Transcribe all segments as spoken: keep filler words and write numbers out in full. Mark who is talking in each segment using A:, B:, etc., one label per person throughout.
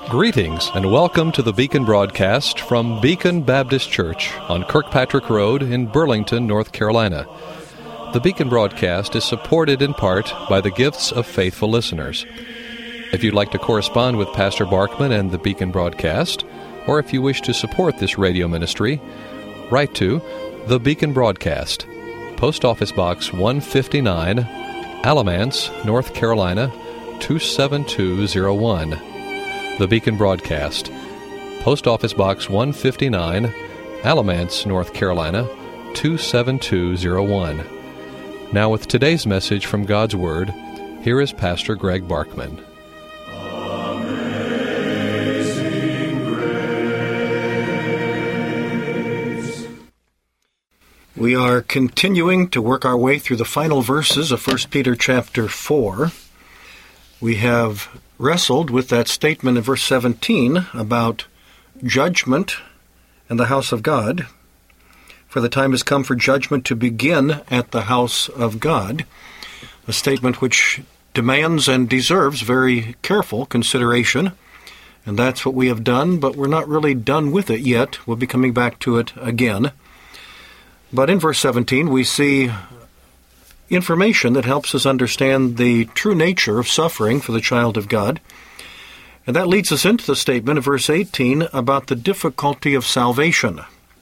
A: Greetings and welcome to the Beacon broadcast from Beacon Baptist Church on Kirkpatrick Road in Burlington, North Carolina. The Beacon broadcast is supported in part by the gifts of faithful listeners. If you'd like to correspond with Pastor Barkman and the Beacon broadcast, or if you wish to support this radio ministry, write to The Beacon Broadcast, Post Office Box one fifty-nine, Alamance, North Carolina, two seven two zero one. The Beacon Broadcast, Post Office Box one fifty-nine, Alamance, North Carolina, two seven two zero one. Now with today's message from God's Word, here is Pastor Greg Barkman.
B: Amazing Grace. We are continuing to work our way through the final verses of First Peter chapter four. We have wrestled with that statement in verse seventeen about judgment and the house of God. For the time has come for judgment to begin at the house of God, a statement which demands and deserves very careful consideration, and that's what we have done, but we're not really done with it yet. We'll be coming back to it again. But in verse seventeen, we see information that helps us understand the true nature of suffering for the child of God. And that leads us into the statement of verse eighteen about the difficulty of salvation.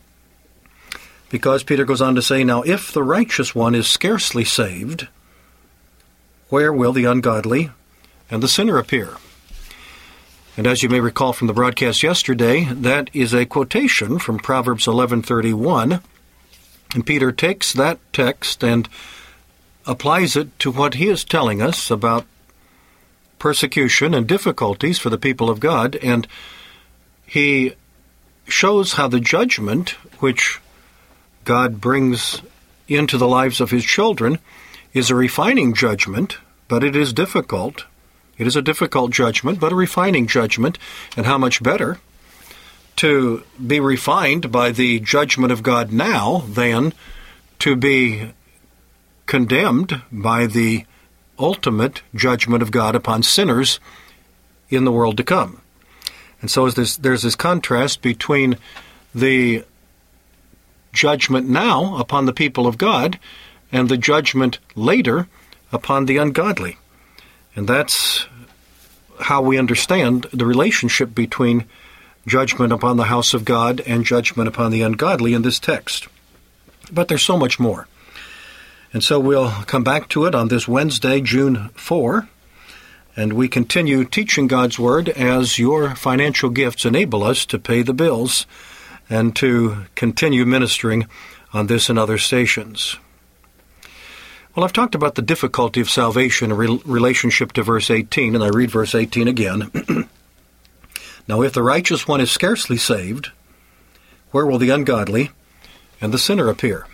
B: Because Peter goes on to say, "Now if the righteous one is scarcely saved, where will the ungodly and the sinner appear?" And as you may recall from the broadcast yesterday, that is a quotation from Proverbs eleven thirty-one. And Peter takes that text and applies it to what he is telling us about persecution and difficulties for the people of God, and he shows how the judgment which God brings into the lives of his children is a refining judgment, but it is difficult. It is a difficult judgment, but a refining judgment, and how much better to be refined by the judgment of God now than to be condemned by the ultimate judgment of God upon sinners in the world to come. And so there's, there's this contrast between the judgment now upon the people of God and the judgment later upon the ungodly. And that's how we understand the relationship between judgment upon the house of God and judgment upon the ungodly in this text. But there's so much more. And so we'll come back to it on this Wednesday, June fourth, and we continue teaching God's Word as your financial gifts enable us to pay the bills and to continue ministering on this and other stations. Well, I've talked about the difficulty of salvation in re- relationship to verse eighteen, and I read verse eighteen again. "Now if the righteous one is scarcely saved, where will the ungodly and the sinner appear?"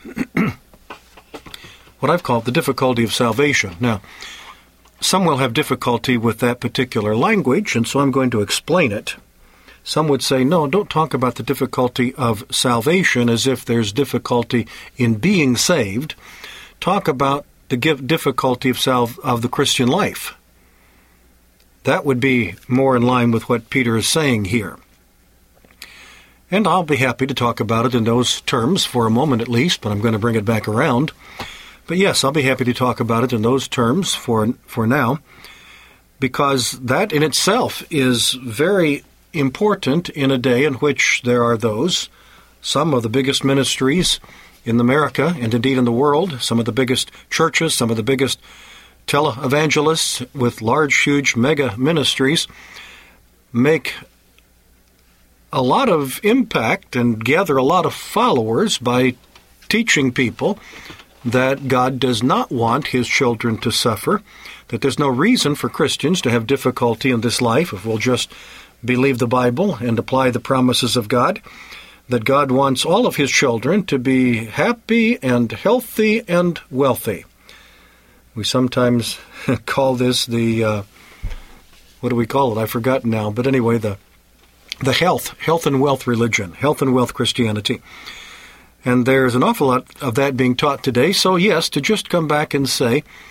B: What I've called the difficulty of salvation. Now, some will have difficulty with that particular language, and so I'm going to explain it. Some would say, no, don't talk about the difficulty of salvation as if there's difficulty in being saved. Talk about the difficulty of salve, of the Christian life. That would be more in line with what Peter is saying here. And I'll be happy to talk about it in those terms for a moment at least, but I'm going to bring it back around. But yes, I'll be happy to talk about it in those terms for for now, because that in itself is very important in a day in which there are those, some of the biggest ministries in America and indeed in the world, some of the biggest churches, some of the biggest televangelists with large, huge mega ministries make a lot of impact and gather a lot of followers by teaching people that God does not want his children to suffer, that there's no reason for Christians to have difficulty in this life if we'll just believe the Bible and apply the promises of God, that God wants all of his children to be happy and healthy and wealthy. We sometimes call this the, uh, what do we call it? I've forgotten now, but anyway, the the health, health and wealth religion, health and wealth Christianity. And there's an awful lot of that being taught today. So yes, to just come back and say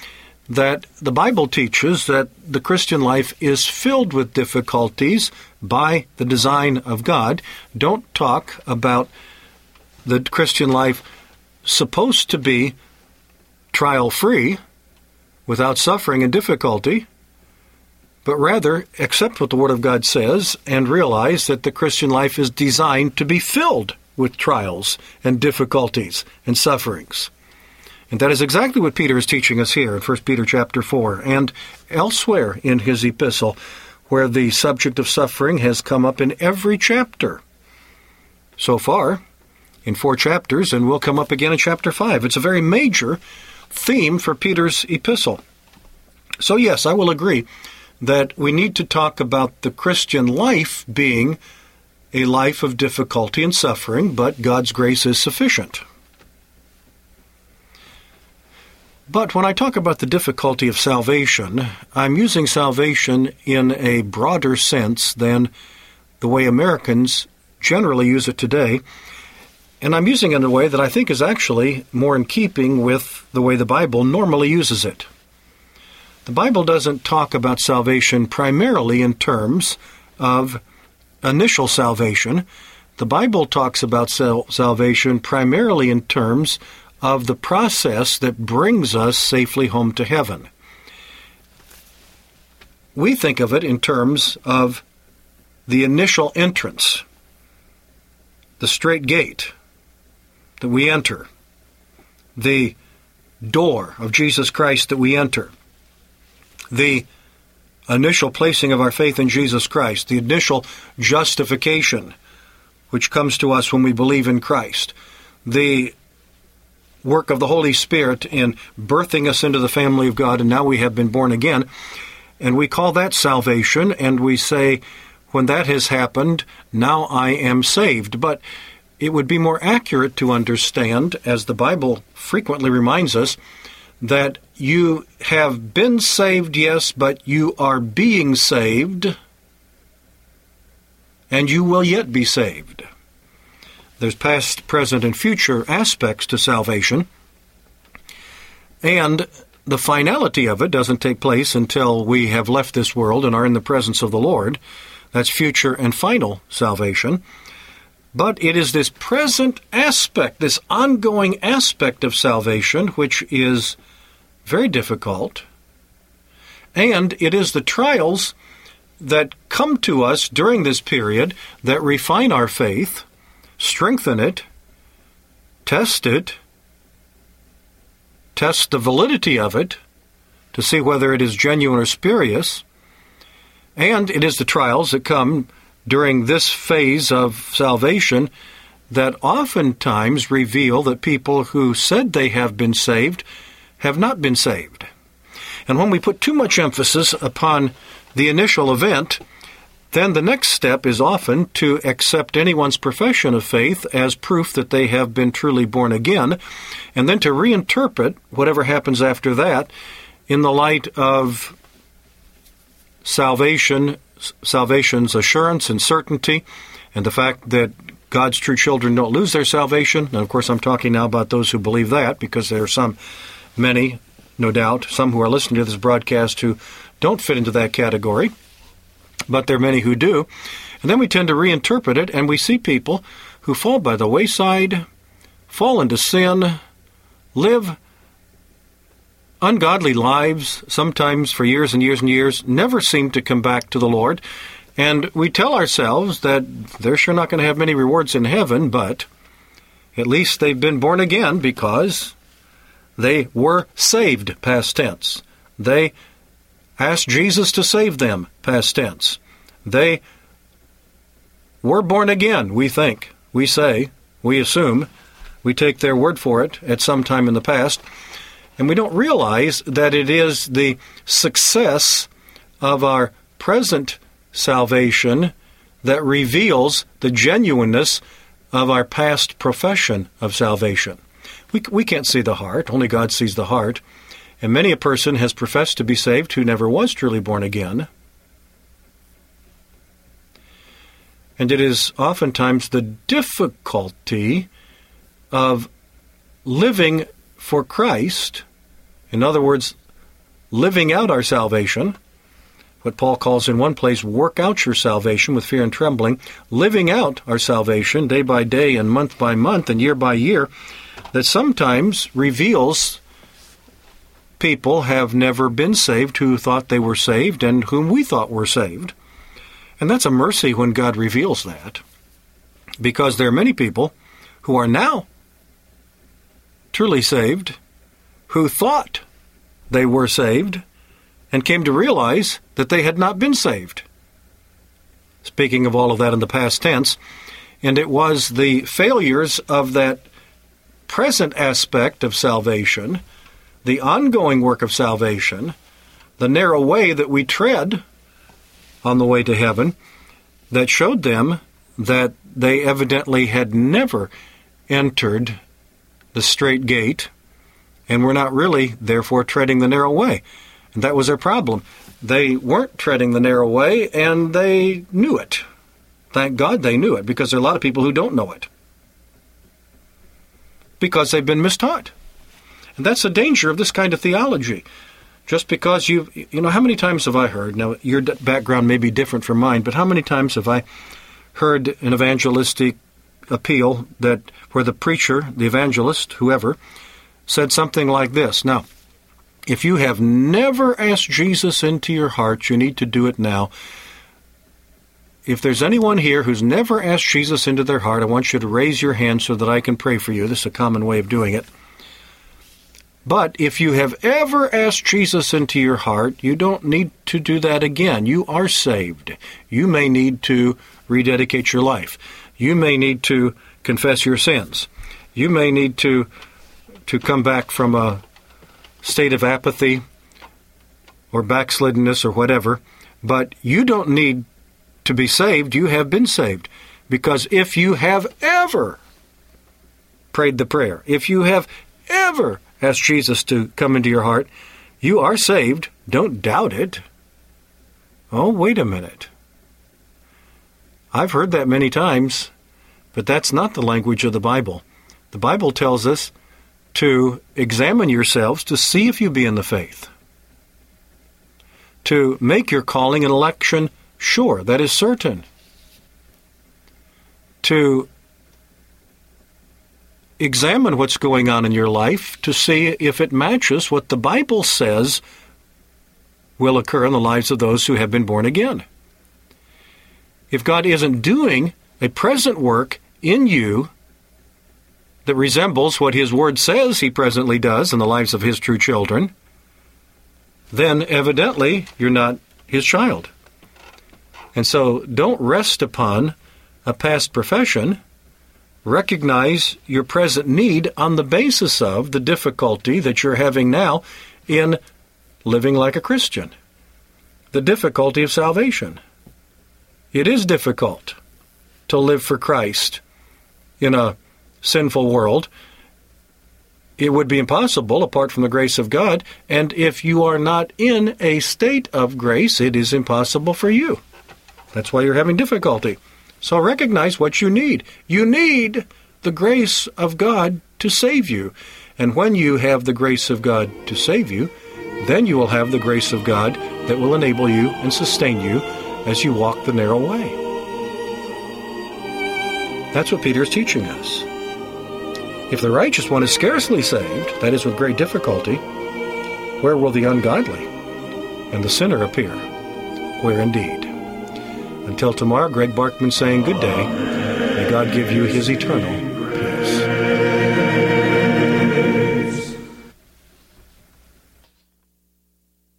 B: that the Bible teaches that the Christian life is filled with difficulties by the design of God. Don't talk about the Christian life supposed to be trial-free, without suffering and difficulty, but rather accept what the Word of God says and realize that the Christian life is designed to be filled with trials and difficulties and sufferings. And that is exactly what Peter is teaching us here in First Peter chapter four and elsewhere in his epistle, where the subject of suffering has come up in every chapter so far, in four chapters, and will come up again in chapter five. It's a very major theme for Peter's epistle. So yes, I will agree that we need to talk about the Christian life being a life of difficulty and suffering, but God's grace is sufficient. But when I talk about the difficulty of salvation, I'm using salvation in a broader sense than the way Americans generally use it today. And I'm using it in a way that I think is actually more in keeping with the way the Bible normally uses it. The Bible doesn't talk about salvation primarily in terms of initial salvation. The Bible talks about sal- salvation primarily in terms of the process that brings us safely home to heaven. We think of it in terms of the initial entrance, the straight gate that we enter, the door of Jesus Christ that we enter, the initial placing of our faith in Jesus Christ, the initial justification which comes to us when we believe in Christ, the work of the Holy Spirit in birthing us into the family of God, and now we have been born again, and we call that salvation, and we say, when that has happened, now I am saved. But it would be more accurate to understand, as the Bible frequently reminds us, that you have been saved, yes, but you are being saved, and you will yet be saved. There's past, present, and future aspects to salvation, and the finality of it doesn't take place until we have left this world and are in the presence of the Lord. That's future and final salvation. But it is this present aspect, this ongoing aspect of salvation, which is very difficult. And it is the trials that come to us during this period that refine our faith, strengthen it, test it, test the validity of it to see whether it is genuine or spurious. And it is the trials that come during this phase of salvation that oftentimes reveal that people who said they have been saved have not been saved. And when we put too much emphasis upon the initial event, then the next step is often to accept anyone's profession of faith as proof that they have been truly born again, and then to reinterpret whatever happens after that in the light of salvation, salvation's assurance and certainty, and the fact that God's true children don't lose their salvation. And of course, I'm talking now about those who believe that, because there are some, many, no doubt, some who are listening to this broadcast who don't fit into that category, but there are many who do. And then we tend to reinterpret it, and we see people who fall by the wayside, fall into sin, live ungodly lives, sometimes for years and years and years, never seem to come back to the Lord. And we tell ourselves that they're sure not going to have many rewards in heaven, but at least they've been born again because they were saved, past tense. They asked Jesus to save them, past tense. They were born again, we think, we say, we assume, we take their word for it at some time in the past. And we don't realize that it is the success of our present salvation that reveals the genuineness of our past profession of salvation. We, we can't see the heart. Only God sees the heart. And many a person has professed to be saved who never was truly born again. And it is oftentimes the difficulty of living for Christ, in other words, living out our salvation, what Paul calls in one place, work out your salvation with fear and trembling, living out our salvation day by day and month by month and year by year, that sometimes reveals people have never been saved who thought they were saved and whom we thought were saved. And that's a mercy when God reveals that, because there are many people who are now truly saved who thought they were saved and came to realize that they had not been saved. Speaking of all of that in the past tense, and it was the failures of that present aspect of salvation, the ongoing work of salvation, the narrow way that we tread on the way to heaven, that showed them that they evidently had never entered the straight gate and were not really, therefore, treading the narrow way. And that was their problem. They weren't treading the narrow way, and they knew it. Thank God they knew it, because there are a lot of people who don't know it, because they've been mistaught. And that's the danger of this kind of theology. Just because you, you know, how many times have I heard, now your background may be different from mine, but how many times have I heard an evangelistic appeal that where the preacher, the evangelist, whoever, said something like this: now, if you have never asked Jesus into your heart, you need to do it now. If there's anyone here who's never asked Jesus into their heart, I want you to raise your hand so that I can pray for you. This is a common way of doing it. But if you have ever asked Jesus into your heart, you don't need to do that again. You are saved. You may need to rededicate your life. You may need to confess your sins. You may need to, to come back from a state of apathy or backsliddenness or whatever, but you don't need to be saved. You have been saved. Because if you have ever prayed the prayer, if you have ever asked Jesus to come into your heart, you are saved. Don't doubt it. Oh, wait a minute. I've heard that many times, but that's not the language of the Bible. The Bible tells us to examine yourselves to see if you be in the faith, to make your calling and election sure, that is certain, to examine what's going on in your life to see if it matches what the Bible says will occur in the lives of those who have been born again. If God isn't doing a present work in you that resembles what His Word says He presently does in the lives of His true children, then evidently you're not His child. And so don't rest upon a past profession. Recognize your present need on the basis of the difficulty that you're having now in living like a Christian. The difficulty of salvation. It is difficult to live for Christ in a sinful world. It would be impossible apart from the grace of God, and if you are not in a state of grace, it is impossible for you. That's why you're having difficulty. So recognize what you need. You need the grace of God to save you. And when you have the grace of God to save you, then you will have the grace of God that will enable you and sustain you as you walk the narrow way. That's what Peter is teaching us. If the righteous one is scarcely saved, that is with great difficulty, where will the ungodly and the sinner appear? Where indeed? Until tomorrow, Greg Barkman saying good day. May God give you His eternal